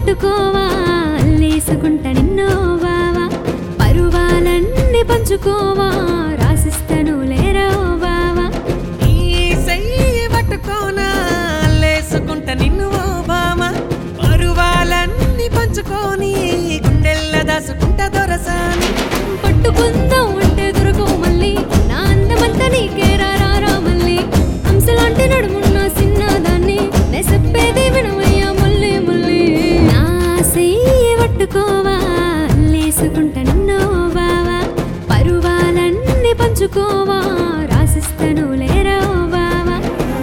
పట్టుకోవా అల్లేసుకుంట నిన్నో బావా పరువాలన్నీ పంచుకోవా రాసిస్తను లేరో బావా ఈ చెయ్యి పట్టుకోనా అల్లేసుకుంట నిన్ను ఓ బామ పరువాలన్నీ పంచుకొని గుండెల్ల దాసుకుంట దొరసాని పట్టుకుందాం అంటే దొరకవు మళ్ళీ నా అందమంతా నీకే రారా మళ్ళీ హంసలాంటి నడుమున్న చిన్నదాన్ని నే చెప్పేది వినవయ్యా మళ్ళీ మళ్ళీ నా చెయ్యి పట్టుకోవా అల్లేసుకుంట నిన్నో బావా పరువాలన్నీ పంచుకోవా రాసిస్తను లేరో బావా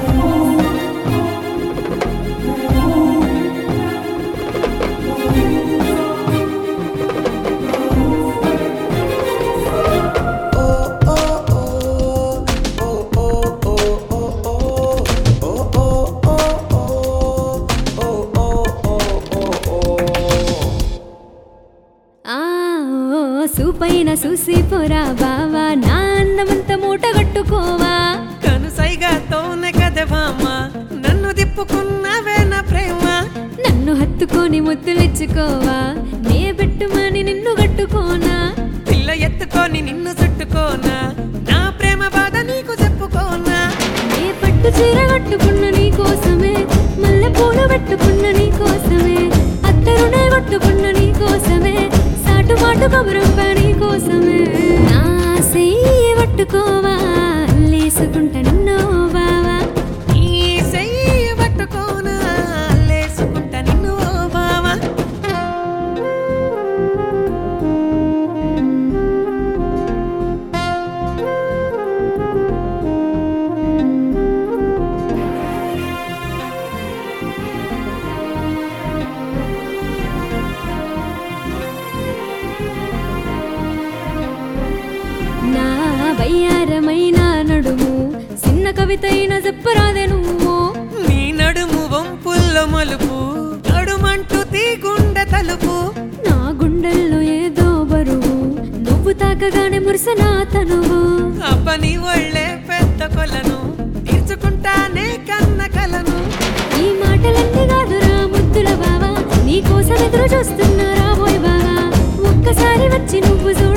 సూపైన చూసి పోరా బావా నా అందమంతా మూట కట్టుకోవా కనుసైగాతోనే కదే బామ్మ నన్ను దిప్పుకున్నవే నా ప్రేమ నన్ను హత్తుకొని ముద్దులిచ్చుకోవా నే పెట్టుమని నిన్ను కట్టుకోనా పిల్ల ఎత్తుకొని నిన్ను చుట్టుకోనా నా ప్రేమ బాధ నీకు చెప్పుకోనా నే పట్టు చీర కట్టుకున్న నీ కోసమే మల్లె పూలు పెట్టుకున్న నీ కోసమే అత్తరునే కొట్టుకున్న నీ కోసమే సాటు మాటు కబురంప నీ కోసమే నా చెయ్యి పట్టుకోవా అల్లేసుకుంట నిన్నో బావా ఈ చెయ్యి పట్టుకోనా అల్లేసుకుంట నిన్ను ఓ బావ నా వయ్యారమైన నడుము చిన్న కవితైన చెప్పరాదే నువ్వు నీ నడుము వంపుల్లో మలుపు నడుమంటూ తీగుండె తలుపు నా గుండెల్లో ఏదో బరువు నువ్వు తాకగానే మురిసనా తనువు అబ్బ నీ ఒళ్ళే పెద్ద కొలను తీర్చుకుంటానే కన్న కలను ఈ మాటలన్నీ కాదురా ముద్దుల బావా నీ కోసం ఎదురు చూస్తున్నా రాబోయ్ బావా ఒక్కసారి వచ్చి నువ్వు చూడు